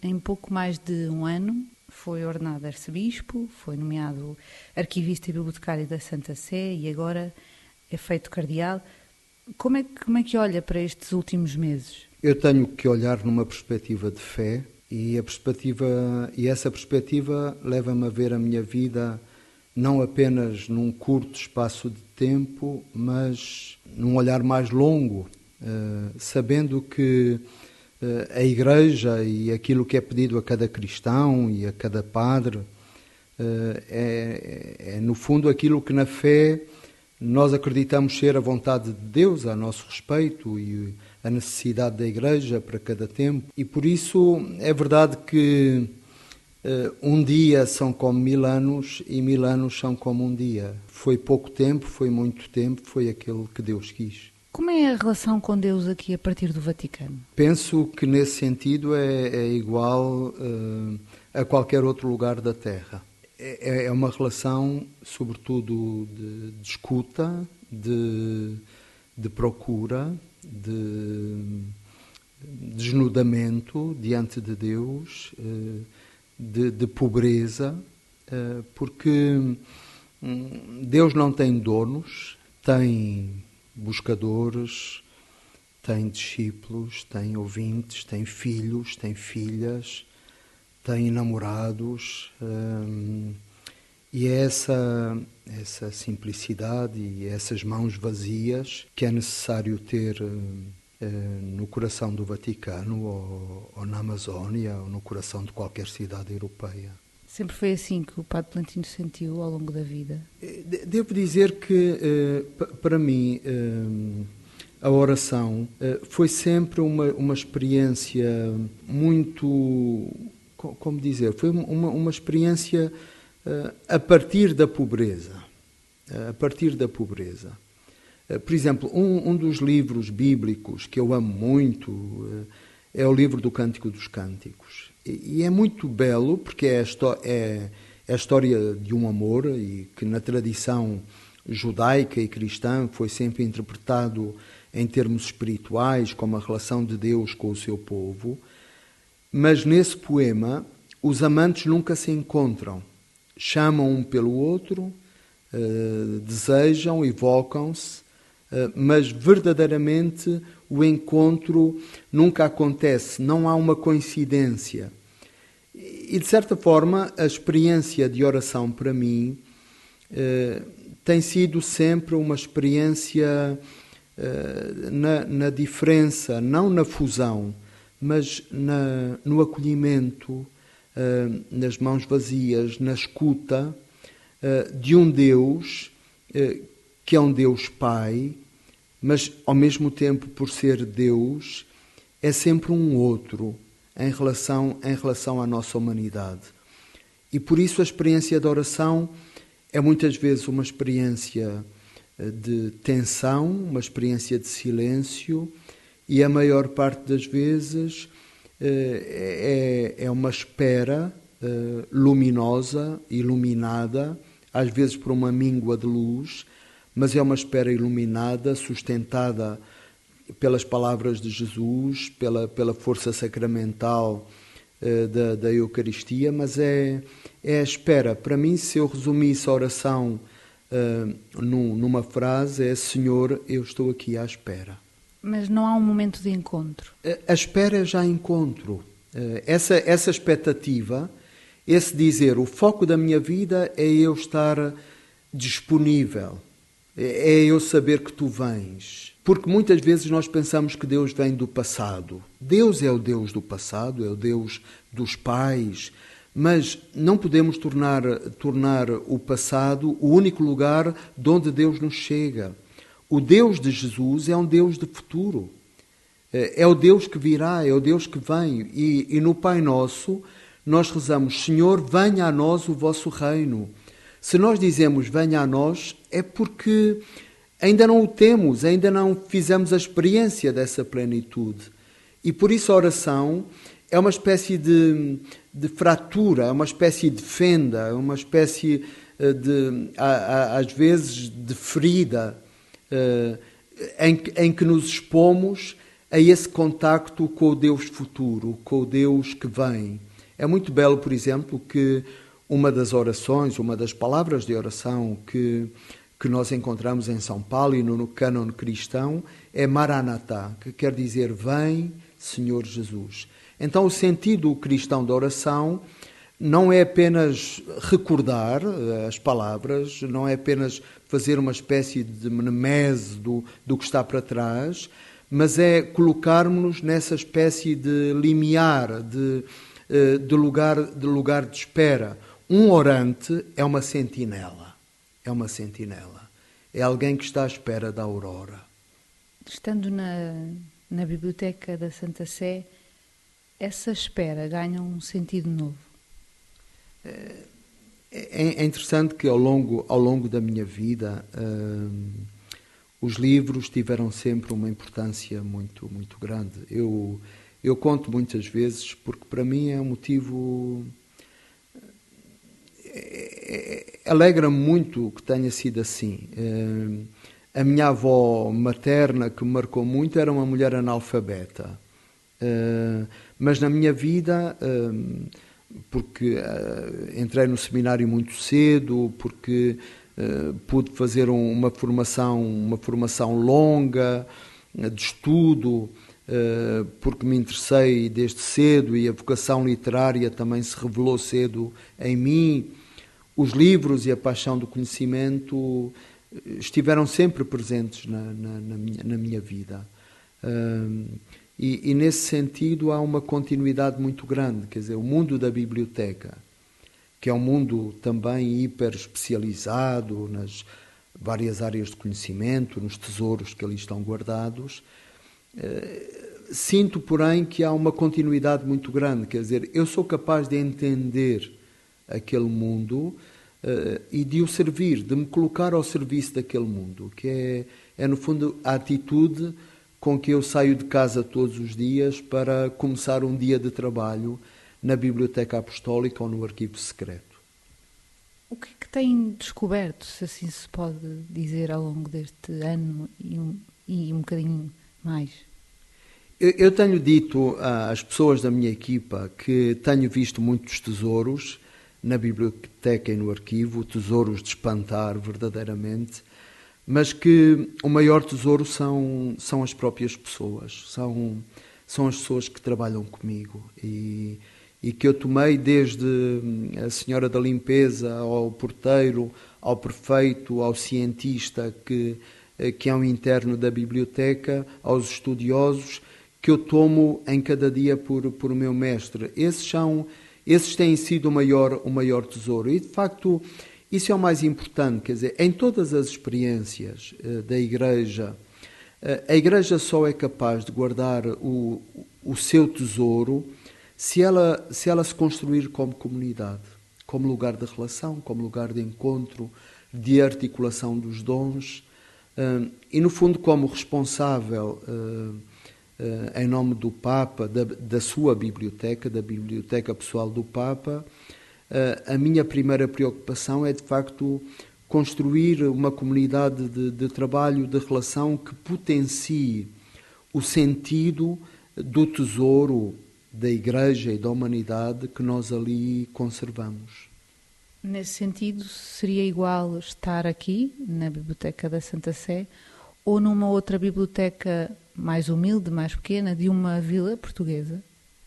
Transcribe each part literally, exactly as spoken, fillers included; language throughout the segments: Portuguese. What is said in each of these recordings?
em pouco mais de um ano foi ordenado arcebispo, foi nomeado arquivista e bibliotecário da Santa Sé e agora é feito cardeal. Como é, que, como é que olha para estes últimos meses? Eu tenho que olhar numa perspectiva de fé e, a perspectiva, e essa perspectiva leva-me a ver a minha vida não apenas num curto espaço de tempo, mas num olhar mais longo, uh, sabendo que uh, a Igreja e aquilo que é pedido a cada cristão e a cada padre uh, é, é, no fundo, aquilo que na fé nós acreditamos ser a vontade de Deus a nosso respeito e a necessidade da Igreja para cada tempo. E por isso é verdade que Uh, um dia são como mil anos e mil anos são como um dia. Foi pouco tempo, foi muito tempo, foi aquele que Deus quis. Como é a relação com Deus aqui a partir do Vaticano? Penso que nesse sentido é, é igual uh, a qualquer outro lugar da Terra. É, é uma relação, sobretudo, de, de escuta, de, de procura, de desnudamento diante de Deus, uh, De, de pobreza, porque Deus não tem donos, tem buscadores, tem discípulos, tem ouvintes, tem filhos, tem filhas, tem namorados, e é essa, essa simplicidade e essas mãos vazias que é necessário ter no coração do Vaticano ou, ou na Amazónia ou no coração de qualquer cidade europeia. Sempre foi assim que o Padre Plantino sentiu ao longo da vida? Devo dizer que, para mim, a oração foi sempre uma, uma experiência muito, como dizer, foi uma, uma experiência a partir da pobreza, a partir da pobreza. Por exemplo, um, um dos livros bíblicos que eu amo muito é o livro do Cântico dos Cânticos. E, e é muito belo porque é a, é, é a história de um amor e que na tradição judaica e cristã foi sempre interpretado em termos espirituais, como a relação de Deus com o seu povo. Mas nesse poema os amantes nunca se encontram. Chamam um pelo outro, uh, desejam, evocam-se, mas verdadeiramente o encontro nunca acontece, não há uma coincidência. E, de certa forma, a experiência de oração para mim eh, tem sido sempre uma experiência eh, na, na diferença, não na fusão, mas na, no acolhimento, eh, nas mãos vazias, na escuta eh, de um Deus eh, que é um Deus Pai, mas ao mesmo tempo, por ser Deus, é sempre um outro em relação, em relação à nossa humanidade. E por isso a experiência da oração é muitas vezes uma experiência de tensão, uma experiência de silêncio, e a maior parte das vezes é, é uma espera luminosa, iluminada, às vezes por uma míngua de luz, mas é uma espera iluminada, sustentada pelas palavras de Jesus, pela, pela força sacramental uh, da, da Eucaristia, mas é, é a espera. Para mim, se eu resumisse a oração uh, num, numa frase, é: Senhor, eu estou aqui à espera. Mas não há um momento de encontro? A, a espera é já encontro. Uh, essa, essa expectativa, esse dizer, o foco da minha vida é eu estar disponível, é eu saber que tu vens. Porque muitas vezes nós pensamos que Deus vem do passado. Deus é o Deus do passado, é o Deus dos pais, mas não podemos tornar, tornar o passado o único lugar de onde Deus nos chega. O Deus de Jesus é um Deus de futuro. É o Deus que virá, é o Deus que vem. E, e no Pai Nosso nós rezamos: Senhor, venha a nós o vosso reino. Se nós dizemos venha a nós, é porque ainda não o temos, ainda não fizemos a experiência dessa plenitude. E por isso a oração é uma espécie de, de fratura, é uma espécie de fenda, é uma espécie de, às vezes, de ferida, em, em que nos expomos a esse contacto com o Deus futuro, com o Deus que vem. É muito belo, por exemplo, que uma das orações, uma das palavras de oração que, que nós encontramos em São Paulo e no, no cânon cristão é Maranatá, que quer dizer vem, Senhor Jesus. Então o sentido cristão da oração não é apenas recordar as palavras, não é apenas fazer uma espécie de mnemese do, do que está para trás, mas é colocarmos-nos nessa espécie de limiar, de, de, lugar, de lugar de espera. Um orante é uma sentinela, é uma sentinela, é alguém que está à espera da aurora. Estando na, na biblioteca da Santa Sé, essa espera ganha um sentido novo. É, é interessante que ao longo, ao longo da minha vida hum, os livros tiveram sempre uma importância muito, muito grande. Eu, eu conto muitas vezes porque para mim é um motivo... É, é, alegra-me muito que tenha sido assim. Hum, a minha avó materna, que me marcou muito, era uma mulher analfabeta. Hum, mas na minha vida... Hum, porque uh, entrei no seminário muito cedo, porque uh, pude fazer um, uma formação, uma formação longa uh, de estudo, uh, porque me interessei desde cedo e a vocação literária também se revelou cedo em mim. Os livros e a paixão do conhecimento estiveram sempre presentes na, na, na, minha, na minha vida. Uh, E, e, nesse sentido, há uma continuidade muito grande. Quer dizer, o mundo da biblioteca, que é um mundo também hiper especializado nas várias áreas de conhecimento, nos tesouros que ali estão guardados, eh, sinto, porém, que há uma continuidade muito grande. Quer dizer, eu sou capaz de entender aquele mundo eh, e de o servir, de me colocar ao serviço daquele mundo, que é, é no fundo, a atitude com que eu saio de casa todos os dias para começar um dia de trabalho na Biblioteca Apostólica ou no Arquivo Secreto. O que é que tem descoberto, se assim se pode dizer, ao longo deste ano e um, e um bocadinho mais? Eu, eu tenho dito às pessoas da minha equipa que tenho visto muitos tesouros na Biblioteca e no Arquivo, tesouros de espantar verdadeiramente, mas que o maior tesouro são, são as próprias pessoas, são, são as pessoas que trabalham comigo e, e que eu tomei desde a senhora da limpeza, ao porteiro, ao prefeito, ao cientista que, que é um interno da biblioteca, aos estudiosos, que eu tomo em cada dia por, por o meu mestre. Esses, são, esses têm sido o maior, o maior tesouro e, de facto, isso é o mais importante, quer dizer, em todas as experiências uh, da Igreja, uh, a Igreja só é capaz de guardar o, o seu tesouro se ela, se ela se construir como comunidade, como lugar de relação, como lugar de encontro, de articulação dos dons, uh, e no fundo como responsável, uh, uh, em nome do Papa, da, da sua biblioteca, da biblioteca pessoal do Papa, a minha primeira preocupação é, de facto, construir uma comunidade de, de trabalho, de relação que potencie o sentido do tesouro da Igreja e da humanidade que nós ali conservamos. Nesse sentido, seria igual estar aqui, na Biblioteca da Santa Sé, ou numa outra biblioteca mais humilde, mais pequena, de uma vila portuguesa?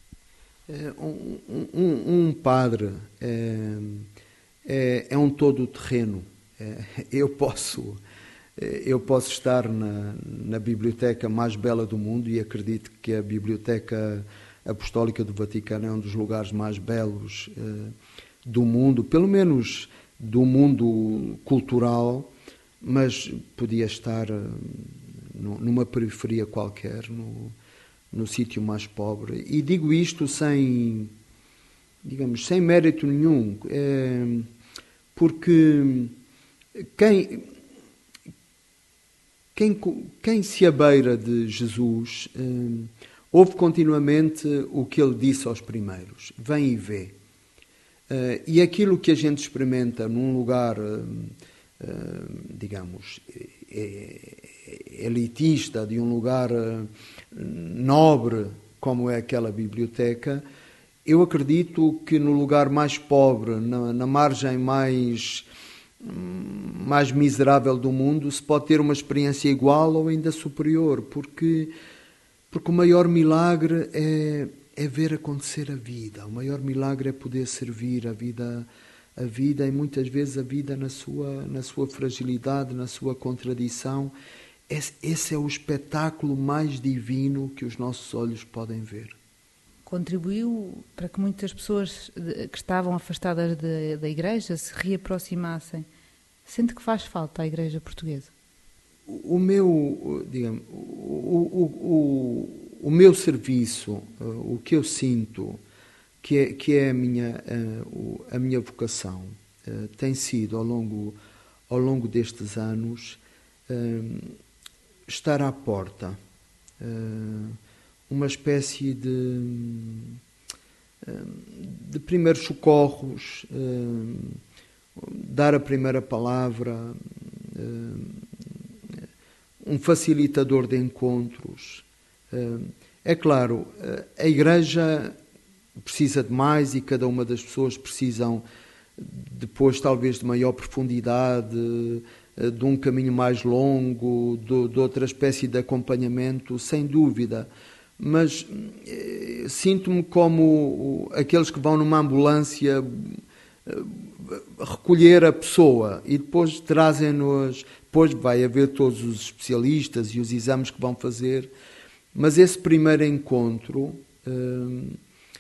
Um, um, um padre é, é, é um todo-terreno. É, eu, posso, eu posso estar na, na biblioteca mais bela do mundo e acredito que a Biblioteca Apostólica do Vaticano é um dos lugares mais belos é, do mundo, pelo menos do mundo cultural, mas podia estar numa periferia qualquer, no no sítio mais pobre. E digo isto sem, digamos, sem mérito nenhum, é, porque quem, quem, quem se abeira de Jesus é, ouve continuamente o que ele disse aos primeiros, vem e vê. É, e aquilo que a gente experimenta num lugar, é, digamos, é, elitista, de um lugar nobre, como é aquela biblioteca, eu acredito que no lugar mais pobre, na, na margem mais, mais miserável do mundo, se pode ter uma experiência igual ou ainda superior, porque, porque o maior milagre é, é ver acontecer a vida, o maior milagre é poder servir a vida, a vida e muitas vezes a vida na sua, na sua fragilidade, na sua contradição. Esse, esse é o espetáculo mais divino que os nossos olhos podem ver. Contribuiu para que muitas pessoas que estavam afastadas de, da Igreja se reaproximassem. Sente que faz falta à Igreja portuguesa? O meu, digamos, o, o, o, o meu serviço, o que eu sinto, que é, que é a, minha, a minha vocação, tem sido ao longo, ao longo destes anos estar à porta, uma espécie de, de primeiros socorros, dar a primeira palavra, um facilitador de encontros. É claro, a Igreja precisa de mais e cada uma das pessoas precisam depois talvez de maior profundidade, de um caminho mais longo, de, de outra espécie de acompanhamento, sem dúvida. Mas eh, sinto-me como aqueles que vão numa ambulância eh, recolher a pessoa e depois trazem-nos, depois vai haver todos os especialistas e os exames que vão fazer, mas esse primeiro encontro eh,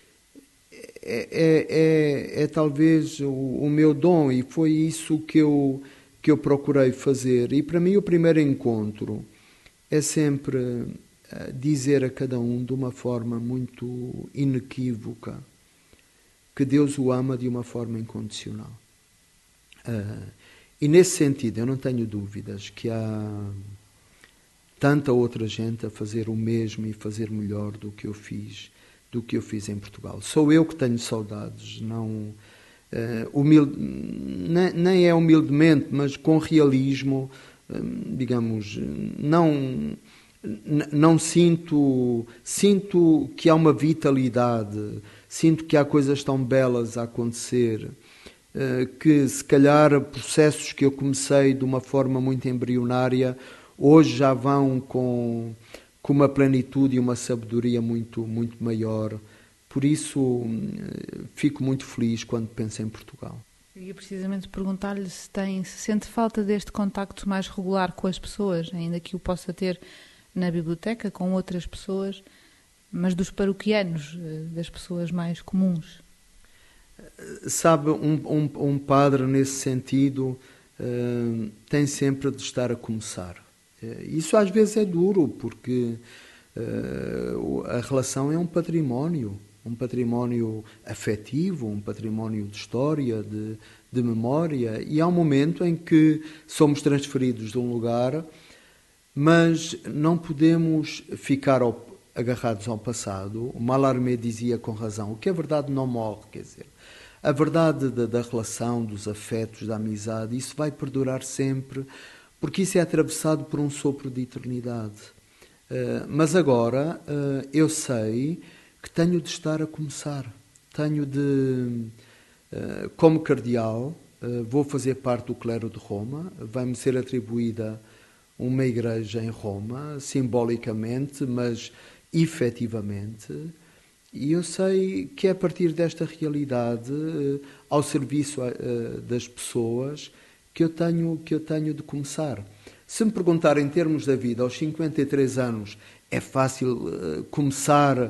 é, é, é, é talvez o, o meu dom e foi isso que eu, que eu procurei fazer. E para mim o primeiro encontro é sempre dizer a cada um de uma forma muito inequívoca que Deus o ama de uma forma incondicional. Uh, e nesse sentido eu não tenho dúvidas que há tanta outra gente a fazer o mesmo e fazer melhor do que eu fiz, do que eu fiz em Portugal. Sou eu que tenho saudades, não, uh, humilde, nem, nem é humildemente, mas com realismo, uh, digamos, não... Não sinto, sinto que há uma vitalidade, sinto que há coisas tão belas a acontecer, que se calhar processos que eu comecei de uma forma muito embrionária, hoje já vão com, com uma plenitude e uma sabedoria muito, muito maior. Por isso fico muito feliz quando penso em Portugal. Eu ia precisamente perguntar-lhe se, tem, se sente falta deste contacto mais regular com as pessoas, ainda que o possa ter na biblioteca, com outras pessoas, mas dos paroquianos, das pessoas mais comuns. Sabe, um, um, um padre nesse sentido uh, tem sempre de estar a começar. Uh, isso às vezes é duro, porque uh, a relação é um património, um património afetivo, um património de história, de, de memória, e há um momento em que somos transferidos de um lugar, mas não podemos ficar ao, agarrados ao passado. O Mallarmé dizia com razão, o que é verdade não morre, quer dizer, a verdade da, da relação, dos afetos, da amizade, isso vai perdurar sempre, porque isso é atravessado por um sopro de eternidade. Uh, mas agora uh, eu sei que tenho de estar a começar, tenho de, uh, como cardeal, uh, vou fazer parte do clero de Roma, vai-me ser atribuída uma igreja em Roma, simbolicamente, mas efetivamente, e eu sei que é a partir desta realidade, ao serviço das pessoas, que eu tenho, que eu tenho de começar. Se me perguntar em termos da vida, aos cinquenta e três anos, é fácil começar,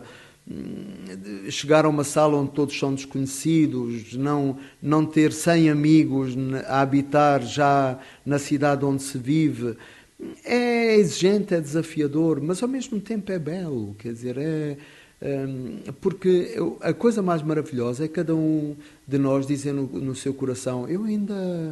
chegar a uma sala onde todos são desconhecidos, não, não ter cem amigos a habitar já na cidade onde se vive. É exigente, é desafiador, mas ao mesmo tempo é belo, quer dizer, é, é porque a coisa mais maravilhosa é cada um de nós dizer no, no seu coração, eu ainda,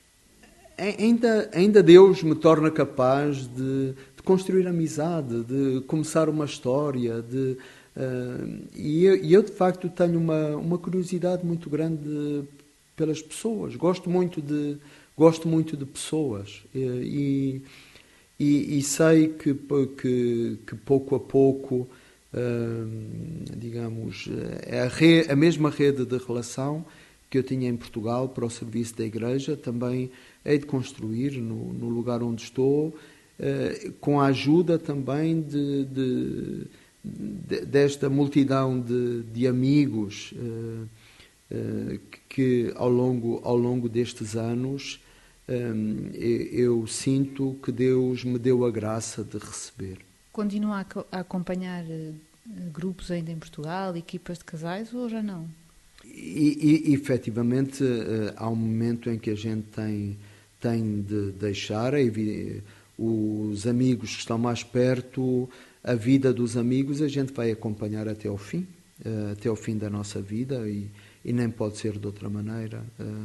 ainda, ainda Deus me torna capaz de, de construir amizade, de começar uma história, de, uh, e, eu, e eu de facto tenho uma, uma curiosidade muito grande pelas pessoas, gosto muito de, gosto muito de pessoas e e, e sei que, que, que pouco a pouco, hum, digamos, a, re, a mesma rede de relação que eu tinha em Portugal para o serviço da Igreja, também hei de construir no, no lugar onde estou, uh, com a ajuda também de, de, de, desta multidão de, de amigos uh, uh, que ao longo, ao longo destes anos um, eu, eu sinto que Deus me deu a graça de receber. Continua a, a acompanhar uh, grupos ainda em Portugal, equipas de casais, ou já não? E, e efetivamente há um momento em que a gente tem, tem de deixar os amigos que estão mais perto, a vida dos amigos a gente vai acompanhar até ao fim, até ao fim da nossa vida, e, e nem pode ser de outra maneira.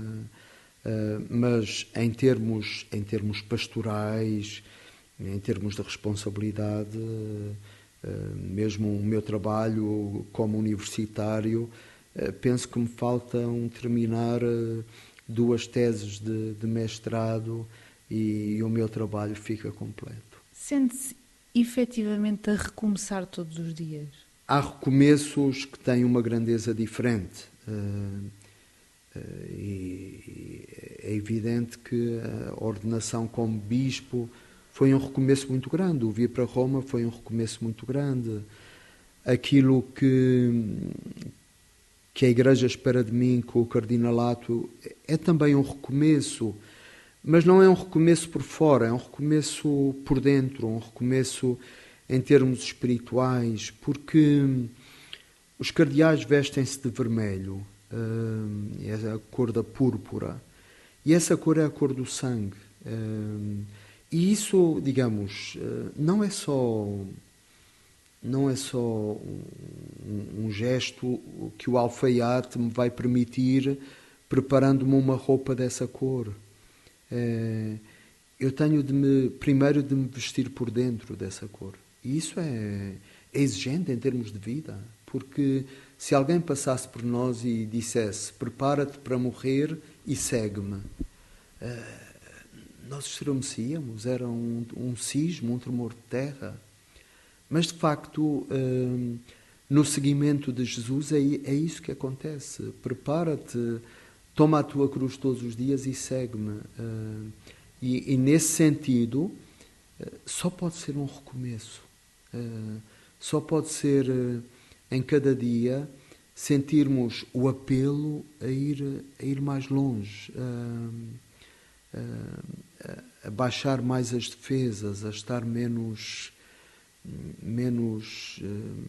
Mas em termos, em termos pastorais, em termos de responsabilidade, mesmo o meu trabalho como universitário, penso que me faltam terminar duas teses de, de mestrado e, e o meu trabalho fica completo. Sente-se efetivamente a recomeçar todos os dias? Há recomeços que têm uma grandeza diferente. Uh, uh, e é evidente que a ordenação como bispo foi um recomeço muito grande. O vir para Roma foi um recomeço muito grande. Aquilo que... que a Igreja espera de mim com o cardinalato é também um recomeço, mas não é um recomeço por fora, é um recomeço por dentro, um recomeço em termos espirituais, porque os cardeais vestem-se de vermelho, é a cor da púrpura, e essa cor é a cor do sangue. E isso, digamos, não é só... não é só um, um gesto que o alfaiate me vai permitir preparando-me uma roupa dessa cor. É, eu tenho de me, primeiro de me vestir por dentro dessa cor. E isso é, é exigente em termos de vida, porque se alguém passasse por nós e dissesse prepara-te para morrer e segue-me, é, nós estremecíamos, era um, um sismo, um tremor de terra. Mas, de facto, no seguimento de Jesus é isso que acontece. Prepara-te, toma a tua cruz todos os dias e segue-me. E, e, nesse sentido, só pode ser um recomeço. Só pode ser, em cada dia, sentirmos o apelo a ir, a ir mais longe, a, a, a baixar mais as defesas, a estar menos... menos uh,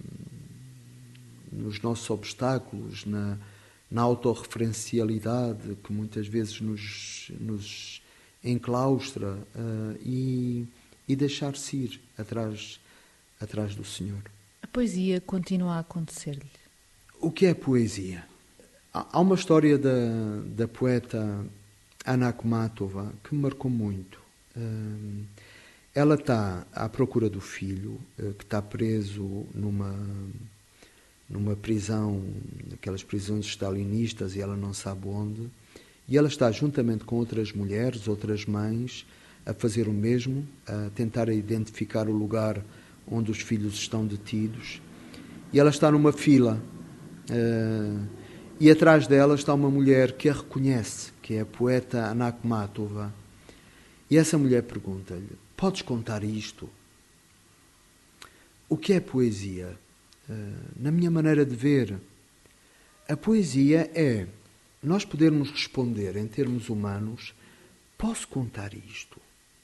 nos nossos obstáculos, na, na autorreferencialidade que muitas vezes nos, nos enclaustra, uh, e, e deixar-se ir atrás, atrás do Senhor. A poesia continua a acontecer-lhe? O que é poesia? Há uma história da, da poeta Anna Akhmatova que me marcou muito. Uh, Ela está à procura do filho, que está preso numa, numa prisão, aquelas prisões stalinistas, e ela não sabe onde. E ela está, juntamente com outras mulheres, outras mães, a fazer o mesmo, a tentar identificar o lugar onde os filhos estão detidos. E ela está numa fila, uh, e atrás dela está uma mulher que a reconhece, que é a poeta Anna Akhmatova. E essa mulher pergunta-lhe: podes contar isto? O que é poesia? Na minha maneira de ver, a poesia é nós podermos responder em termos humanos: posso contar isto?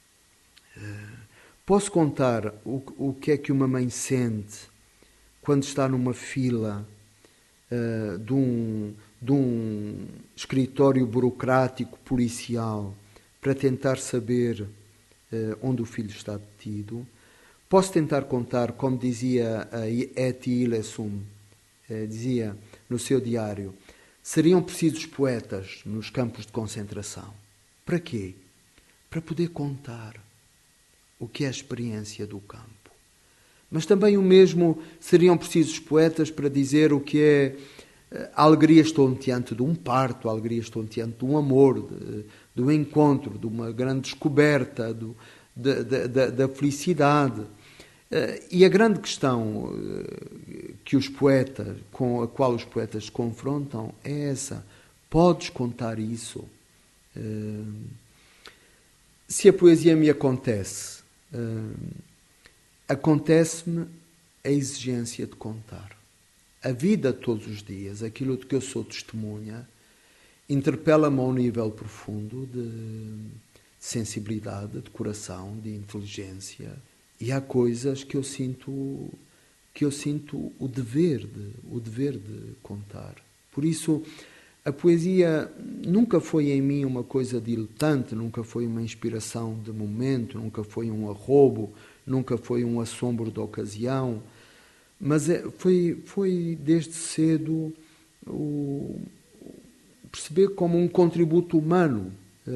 Posso contar o, o que é que uma mãe sente quando está numa fila uh, de, um, de um escritório burocrático policial para tentar saber onde o filho está detido? Posso tentar contar, como dizia Etty Hillesum, dizia no seu diário, seriam precisos poetas nos campos de concentração. Para quê? Para poder contar o que é a experiência do campo. Mas também o mesmo seriam precisos poetas para dizer o que é a alegria estonteante de um parto, a alegria estonteante de um amor, de, do encontro, de uma grande descoberta, do, da, da, da felicidade. E a grande questão que os poetas, com a qual os poetas se confrontam é essa: podes contar isso? Se a poesia me acontece, acontece-me a exigência de contar. A vida todos os dias, aquilo de que eu sou testemunha, interpela-me a um nível profundo de sensibilidade, de coração, de inteligência. E há coisas que eu sinto, que eu sinto o dever de, o dever de contar. Por isso, a poesia nunca foi em mim uma coisa diletante, nunca foi uma inspiração de momento, nunca foi um arrobo, nunca foi um assombro de ocasião, mas foi, foi desde cedo o, perceber como um contributo humano.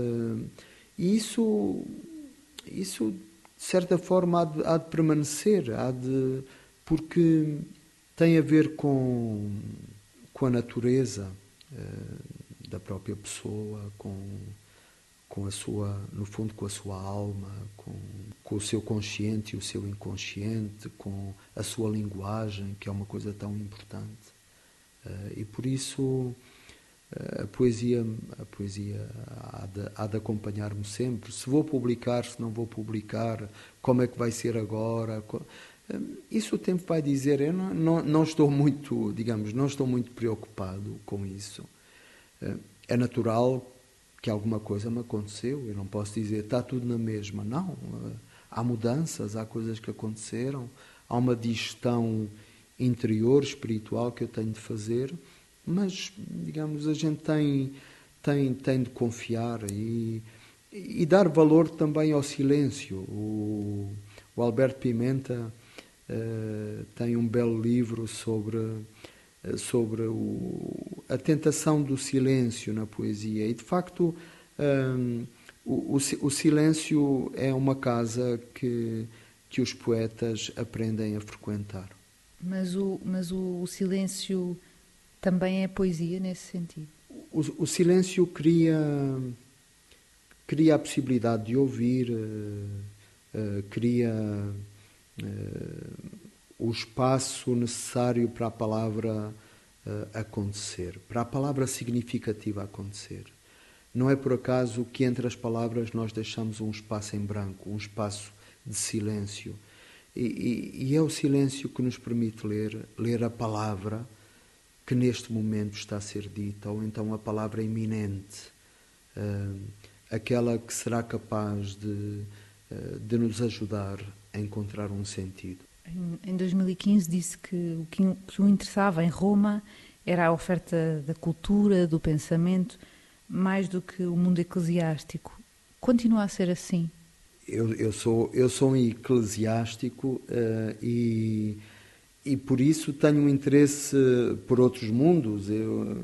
E isso, isso de certa forma, há de, há de permanecer, há de, porque tem a ver com, com a natureza uh, da própria pessoa, com, com a sua, no fundo, com a sua alma, com, com o seu consciente e o seu inconsciente, com a sua linguagem, que é uma coisa tão importante. Uh, e por isso a poesia, a poesia há de, há de acompanhar-me sempre. Se vou publicar, se não vou publicar, como é que vai ser agora? Isso o tempo vai dizer. Eu não, não, não estou muito, digamos, não estou muito preocupado com isso. É natural que alguma coisa me aconteceu. Eu não posso dizer está tudo na mesma. Não. Há mudanças, há coisas que aconteceram, há uma digestão interior, espiritual que eu tenho de fazer. Mas, digamos, a gente tem, tem, tem de confiar e, e dar valor também ao silêncio. O, o Alberto Pimenta uh, tem um belo livro sobre, uh, sobre o, a tentação do silêncio na poesia. E, de facto, um, o, o, o silêncio é uma casa que, que os poetas aprendem a frequentar. Mas o, mas o, o silêncio... também é poesia nesse sentido? O, o silêncio cria, cria a possibilidade de ouvir, uh, uh, cria uh, o espaço necessário para a palavra uh, acontecer, para a palavra significativa acontecer. Não é por acaso que entre as palavras nós deixamos um espaço em branco, um espaço de silêncio. E, e, e é o silêncio que nos permite ler, ler a palavra que neste momento está a ser dita, ou então a palavra iminente, uh, aquela que será capaz de, uh, de nos ajudar a encontrar um sentido. Em, em dois mil e quinze disse que o que, que o interessava em Roma era a oferta da cultura, do pensamento, mais do que o mundo eclesiástico. Continua a ser assim? Eu, eu, sou, eu sou um eclesiástico uh, e... E por isso tenho um interesse por outros mundos. Eu,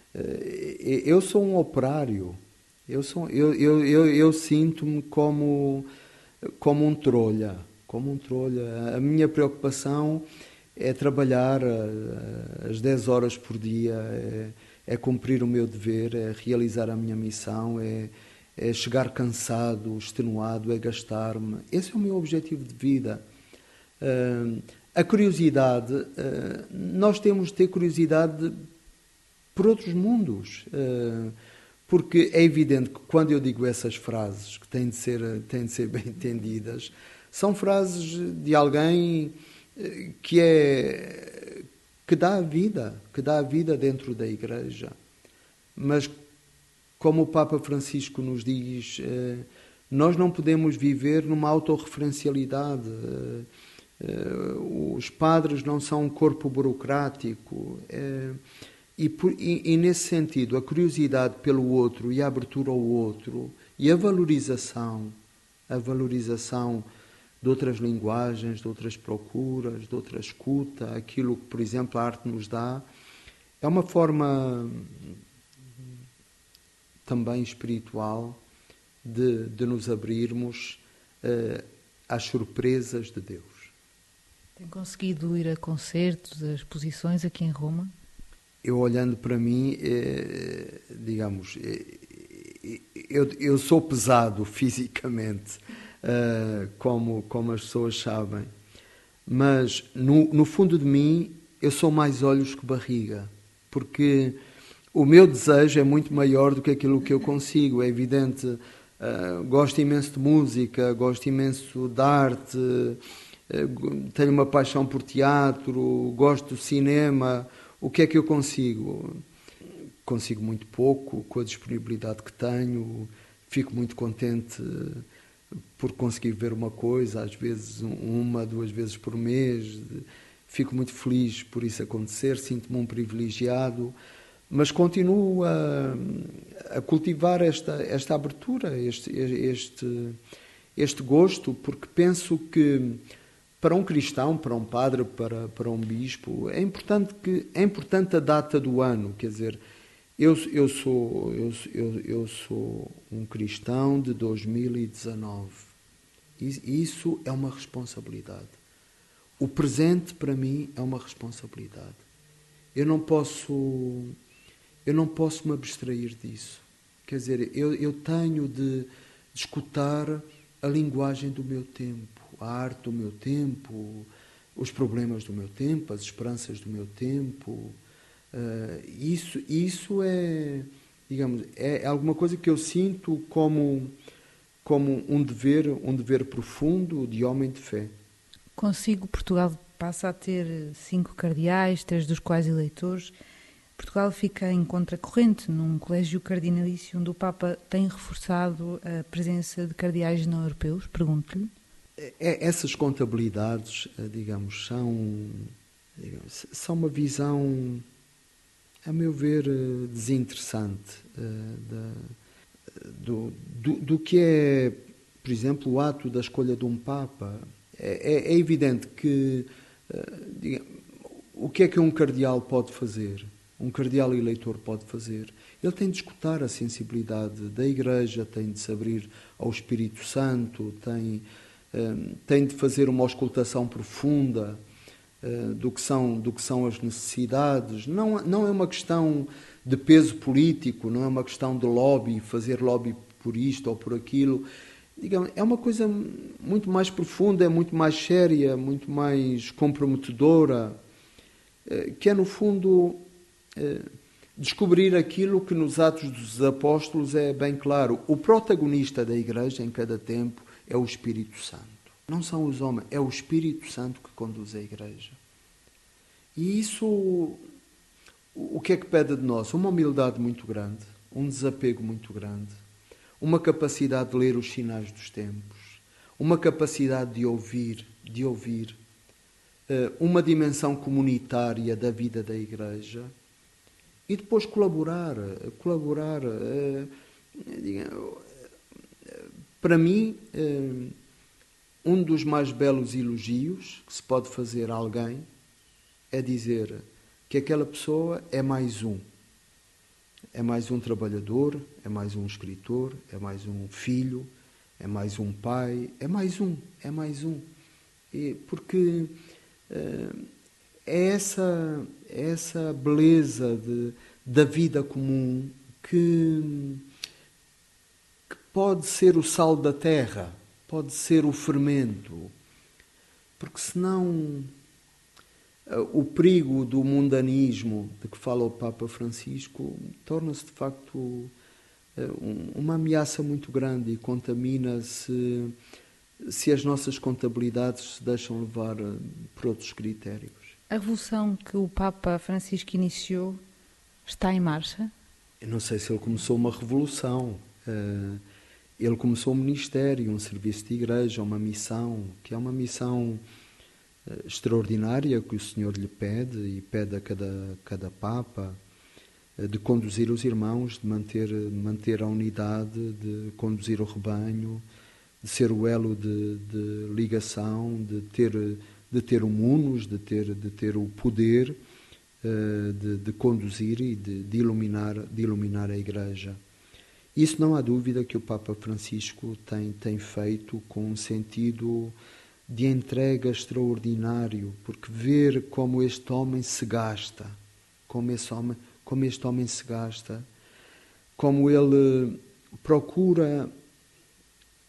eu sou um operário. Eu, sou, eu, eu, eu, eu sinto-me como, como um trolha. Como um trolha. A minha preocupação é trabalhar as dez horas por dia, é, é cumprir o meu dever, é realizar a minha missão, é, é chegar cansado, extenuado, é gastar-me. Esse é o meu objetivo de vida. Uh, A curiosidade, nós temos de ter curiosidade por outros mundos, porque é evidente que quando eu digo essas frases, que têm de ser, têm de ser bem entendidas, são frases de alguém que, é, que dá a vida, que dá a vida dentro da Igreja. Mas, como o Papa Francisco nos diz, nós não podemos viver numa autorreferencialidade. Uh, os padres não são um corpo burocrático uh, e, por, e, e nesse sentido a curiosidade pelo outro e a abertura ao outro e a valorização a valorização de outras linguagens, de outras procuras, de outra escuta, aquilo que, por exemplo, a arte nos dá, é uma forma também espiritual de, de nos abrirmos uh, às surpresas de Deus. Tem conseguido ir a concertos, a exposições aqui em Roma? Eu, olhando para mim, eh, digamos, eh, eu, eu sou pesado fisicamente. uh, como, como as pessoas sabem. Mas, no, no fundo de mim, eu sou mais olhos que barriga, porque o meu desejo é muito maior do que aquilo que eu consigo. É evidente, uh, gosto imenso de música, gosto imenso de arte, uh, tenho uma paixão por teatro, gosto do cinema. O que é que eu consigo? Consigo muito pouco, com a disponibilidade que tenho. Fico muito contente por conseguir ver uma coisa, às vezes uma, duas vezes por mês. Fico muito feliz por isso acontecer, sinto-me um privilegiado, mas continuo a, a cultivar esta, esta abertura, este, este, este gosto, porque penso que para um cristão, para um padre, para, para um bispo, é importante, que, é importante a data do ano, quer dizer, Eu, eu, sou, eu, eu, eu sou um cristão de dois mil e dezanove. Isso é uma responsabilidade. O presente, para mim, é uma responsabilidade. Eu não posso, eu não posso me abstrair disso. Quer dizer, eu, eu tenho de, de escutar a linguagem do meu tempo, a arte do meu tempo, os problemas do meu tempo, as esperanças do meu tempo. Uh, isso, isso é, digamos, é alguma coisa que eu sinto como, como um dever, um dever profundo de homem de fé. Consigo, Portugal passa a ter cinco cardeais, três dos quais eleitores. Portugal fica em contracorrente num colégio cardinalício onde o Papa tem reforçado a presença de cardeais não europeus, pergunto-lhe. É, essas contabilidades, digamos, são, digamos, são uma visão, a meu ver, desinteressante uh, da, do, do, do que é, por exemplo, o ato da escolha de um Papa. É, é evidente que, uh, digamos, o que é que um cardeal pode fazer? Um cardeal eleitor pode fazer? Ele tem de escutar a sensibilidade da Igreja, tem de se abrir ao Espírito Santo, tem, uh, tem de fazer uma auscultação profunda Do que, são, do que são as necessidades. Não, não é uma questão de peso político, não é uma questão de lobby, fazer lobby por isto ou por aquilo. Digamos, é uma coisa muito mais profunda, é muito mais séria, muito mais comprometedora, que é, no fundo, descobrir aquilo que nos Atos dos Apóstolos é bem claro. O protagonista da Igreja em cada tempo é o Espírito Santo. Não são os homens, é o Espírito Santo que conduz a Igreja. E isso, o que é que pede de nós? Uma humildade muito grande, um desapego muito grande, uma capacidade de ler os sinais dos tempos, uma capacidade de ouvir, de ouvir, uma dimensão comunitária da vida da Igreja e depois colaborar, colaborar. Para mim, um dos mais belos elogios que se pode fazer a alguém é dizer que aquela pessoa é mais um. É mais um trabalhador, é mais um escritor, é mais um filho, é mais um pai, é mais um, é mais um. E porque uh, é essa, é essa beleza de, da vida comum que, que pode ser o sal da terra, pode ser o fermento, porque senão o perigo do mundanismo de que fala o Papa Francisco torna-se de facto uma ameaça muito grande e contamina-se se as nossas contabilidades se deixam levar por outros critérios. A revolução que o Papa Francisco iniciou está em marcha? Eu não sei se ele começou uma revolução. Ele começou um ministério, um serviço de igreja, uma missão, que é uma missão extraordinária que o Senhor lhe pede e pede a cada, cada Papa, de conduzir os irmãos, de manter, manter a unidade, de conduzir o rebanho, de ser o elo de, de ligação, de ter, de ter o munus, de ter, de ter o poder de, de conduzir e de, de, iluminar, de iluminar a Igreja. Isso não há dúvida que o Papa Francisco tem, tem feito com um sentido de entrega extraordinário, porque ver como este homem se gasta, como este homem, como este homem se gasta, como ele procura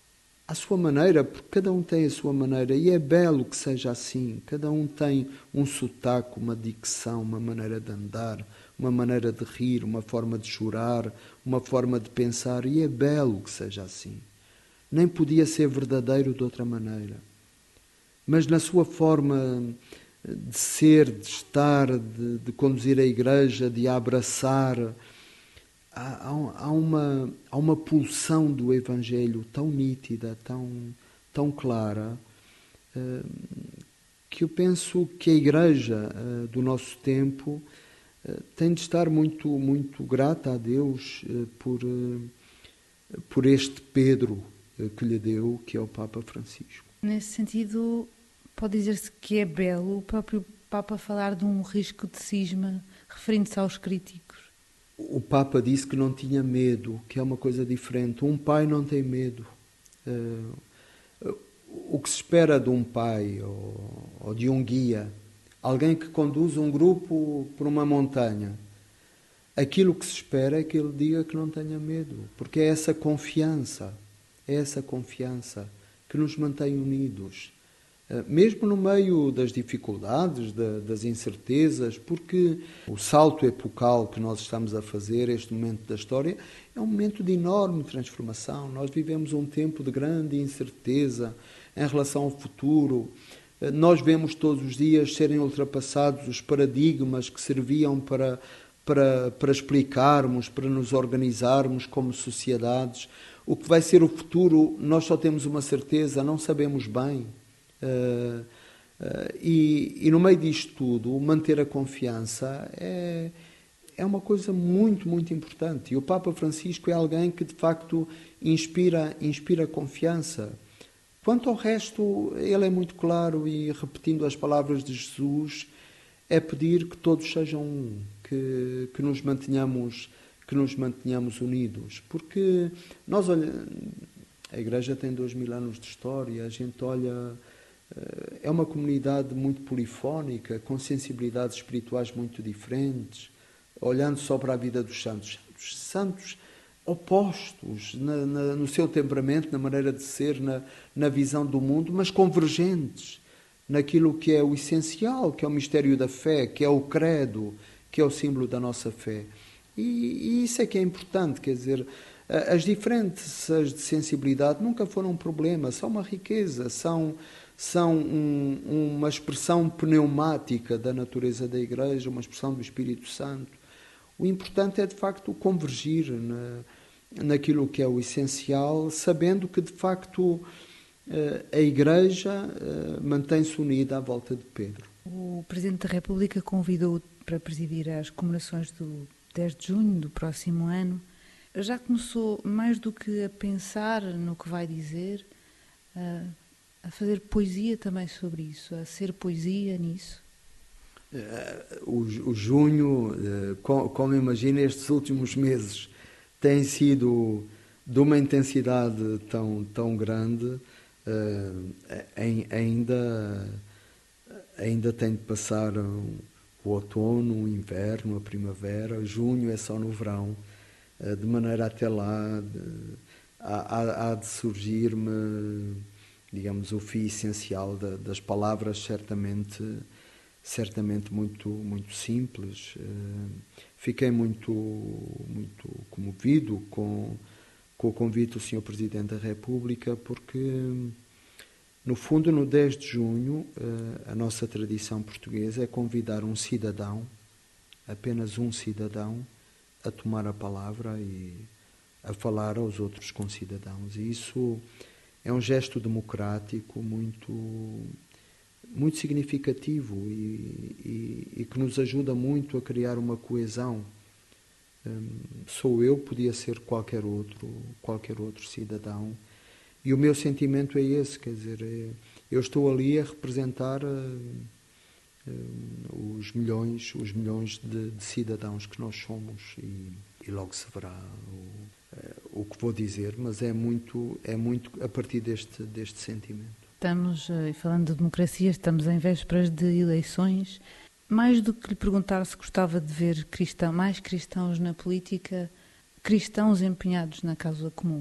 à sua maneira, porque cada um tem a sua maneira, e é belo que seja assim. Cada um tem um sotaque, uma dicção, uma maneira de andar, uma maneira de rir, uma forma de chorar, uma forma de pensar, e é belo que seja assim. Nem podia ser verdadeiro de outra maneira. Mas na sua forma de ser, de estar, de, de conduzir a igreja, de a abraçar, há, há, uma, há uma pulsão do Evangelho tão nítida, tão, tão clara, que eu penso que a igreja do nosso tempo tem de estar muito, muito grata a Deus por, por este Pedro que lhe deu, que é o Papa Francisco. Nesse sentido, pode dizer-se que é belo o próprio Papa falar de um risco de cisma, referindo-se aos críticos. O Papa disse que não tinha medo, que é uma coisa diferente. Um pai não tem medo. O que se espera de um pai ou de um guia, alguém que conduz um grupo por uma montanha, aquilo que se espera é que ele diga que não tenha medo, porque é essa confiança, é essa confiança que nos mantém unidos, mesmo no meio das dificuldades, das incertezas, porque o salto epocal que nós estamos a fazer, este momento da história, é um momento de enorme transformação. Nós vivemos um tempo de grande incerteza em relação ao futuro. Nós vemos todos os dias serem ultrapassados os paradigmas que serviam para, para, para explicarmos, para nos organizarmos como sociedades. O que vai ser o futuro, nós só temos uma certeza, não sabemos bem. Uh, uh, e, e no meio disto tudo, manter a confiança é, é uma coisa muito, muito importante. E o Papa Francisco é alguém que de facto inspira, inspira confiança. Quanto ao resto, ele é muito claro e, repetindo as palavras de Jesus, é pedir que todos sejam um, que, que nos mantenhamos, que nos mantenhamos unidos, porque nós olhamos, a Igreja tem dois mil anos de história, a gente olha, é uma comunidade muito polifónica, com sensibilidades espirituais muito diferentes, olhando só para a vida dos santos, santos, santos opostos na, na, no seu temperamento, na maneira de ser, na, na visão do mundo, mas convergentes naquilo que é o essencial, que é o mistério da fé, que é o credo, que é o símbolo da nossa fé. E, e isso é que é importante, quer dizer, as diferenças de sensibilidade nunca foram um problema, são uma riqueza, são, são um, uma expressão pneumática da natureza da Igreja, uma expressão do Espírito Santo. O importante é, de facto, convergir na, naquilo que é o essencial, sabendo que, de facto, a Igreja mantém-se unida à volta de Pedro. O Presidente da República convidou para presidir as comemorações do dez de junho do próximo ano. Já começou, mais do que a pensar no que vai dizer, a, a fazer poesia também sobre isso, a ser poesia nisso? O, o junho, como imagina, estes últimos meses têm sido de uma intensidade tão, tão grande, ainda, ainda tem de passar o outono, o inverno, a primavera. Junho é só no verão, de maneira até lá de, há, há de surgir-me, digamos, o fio essencial da, das palavras, certamente certamente muito, muito simples. Fiquei muito, muito comovido com, com o convite do senhor Presidente da República, porque, no fundo, no dez de junho, a nossa tradição portuguesa é convidar um cidadão, apenas um cidadão, a tomar a palavra e a falar aos outros concidadãos. E isso é um gesto democrático muito... muito significativo e, e, e que nos ajuda muito a criar uma coesão. Um, sou eu, podia ser qualquer outro, qualquer outro cidadão. E o meu sentimento é esse, quer dizer, é, eu estou ali a representar uh, uh, os milhões, os milhões de, de cidadãos que nós somos e, e logo se verá o, uh, o que vou dizer, mas é muito, é muito a partir deste, deste sentimento. Estamos, falando de democracia, estamos em vésperas de eleições. Mais do que lhe perguntar se gostava de ver cristão, mais cristãos na política, cristãos empenhados na causa comum.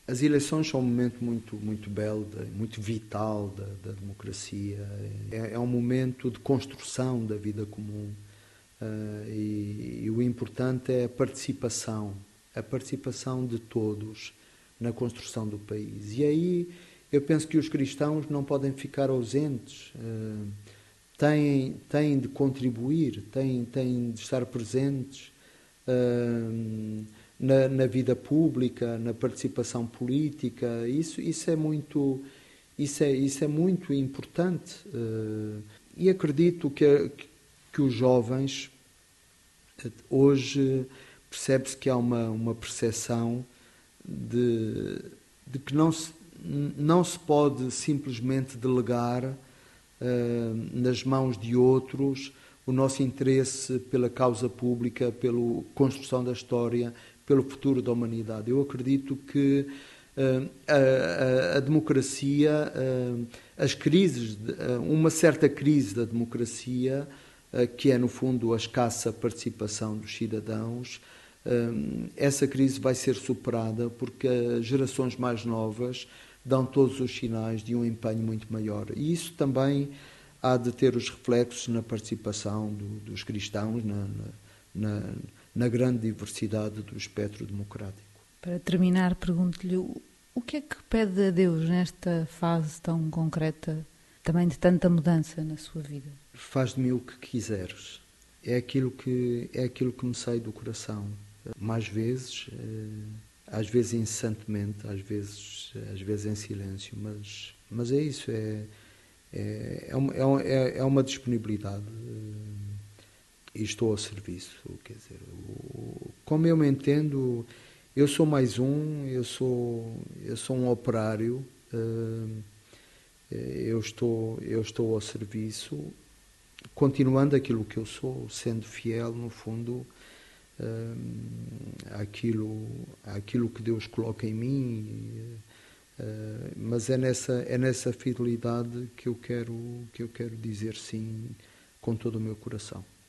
As eleições são um momento muito, muito belo, muito vital da, da democracia. É, é um momento de construção da vida comum. Uh, e, e o importante é a participação, a participação de todos na construção do país. E aí eu penso que os cristãos não podem ficar ausentes, uh, têm, têm de contribuir, têm, têm de estar presentes uh, na, na vida pública, na participação política. Isso, isso, é, muito, isso, é, isso é muito importante. Uh, e acredito que, que os jovens, hoje percebe-se que há uma, uma percepção de, de que não se, não se pode simplesmente delegar uh, nas mãos de outros o nosso interesse pela causa pública, pela construção da história, pelo futuro da humanidade. Eu acredito que uh, a, a, a democracia, uh, as crises, uh, uma certa crise da democracia, uh, que é no fundo a escassa participação dos cidadãos, uh, essa crise vai ser superada porque as gerações mais novas dão todos os sinais de um empenho muito maior. E isso também há de ter os reflexos na participação do, dos cristãos, na, na, na grande diversidade do espectro democrático. Para terminar, pergunto-lhe o que é que pede a Deus nesta fase tão concreta, também de tanta mudança na sua vida? Faz de mim o que quiseres. É aquilo que, é aquilo que me sai do coração. Mais vezes, às vezes incessantemente, às vezes, às vezes em silêncio, mas, mas é isso, é... É, é, uma, é, é uma disponibilidade e estou ao serviço, quer dizer, como eu me entendo, eu sou mais um, eu sou, eu sou um operário, eu estou, eu estou ao serviço, continuando aquilo que eu sou, sendo fiel, no fundo, àquilo, àquilo que Deus coloca em mim. Uh, mas é nessa, é nessa fidelidade que eu quero, que eu quero dizer sim com todo o meu coração.